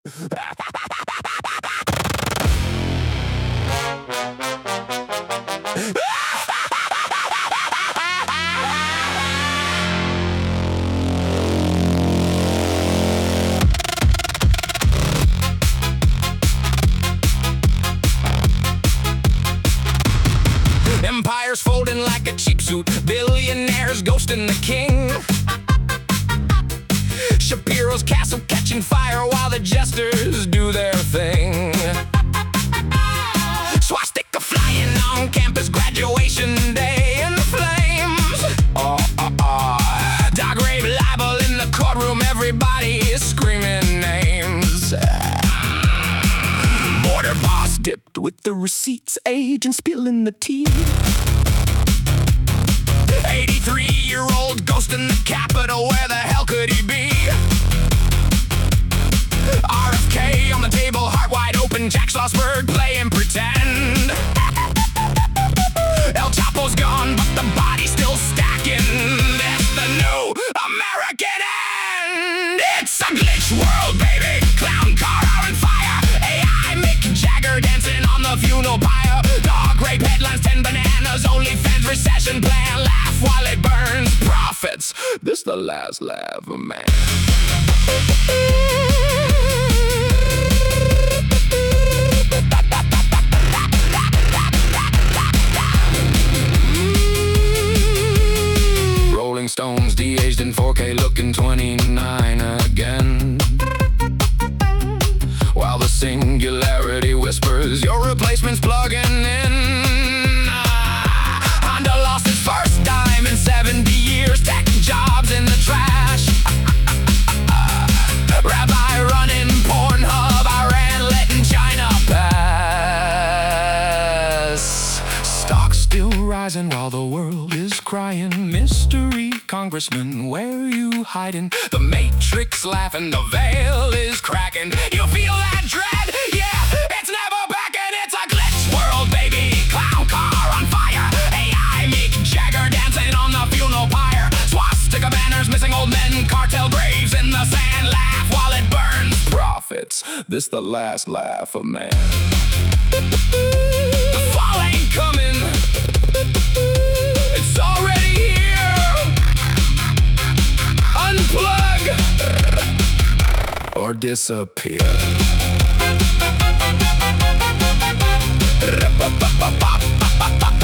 Empires folding like a cheap suit, billionaires ghosting the king. Shapiro's castle catching fire while the jesters do their thing. Swastika flying on campus, graduation day in the flames. Dog rape libel in the courtroom, everybody is screaming names. Border boss dipped with the receipts, agent spilling the tea. 83-year-old ghost in the Capitol, where the hell could he be? RFK on the table, heart wide open, Jack Schlossberg playing pretend. El Chapo's gone, but the body's still stacking. That's the new American end. It's a glitch world, baby. Clown car on fire. AI Mick Jagger dancing on the funeral pyre. Dog rape headlines, 10 bananas, OnlyFans recession plan. Laugh while it burns. Profits. This the last laugh of man. Rolling Stones de-aged in 4K, looking 29 again. While the singularity whispers, your replacement's plugging in. Honda lost its first dime in 70 years, tech jobs in the trash. Rabbi running Pornhub, Iran letting China pass. Stocks still rising while the world is crying. Mystery congressman, where you hiding? The Matrix laughing, the veil is cracking. You feel that dread? Yeah, it's never back and it's a glitch world, baby. Clown car on fire. AI Mick Jagger dancing on the funeral pyre. Swastika banners, missing old men, cartel graves in the sand. Laugh while it burns. Profits. This the last laugh of man. The fall ain't coming. It's already here. Unplug or disappear.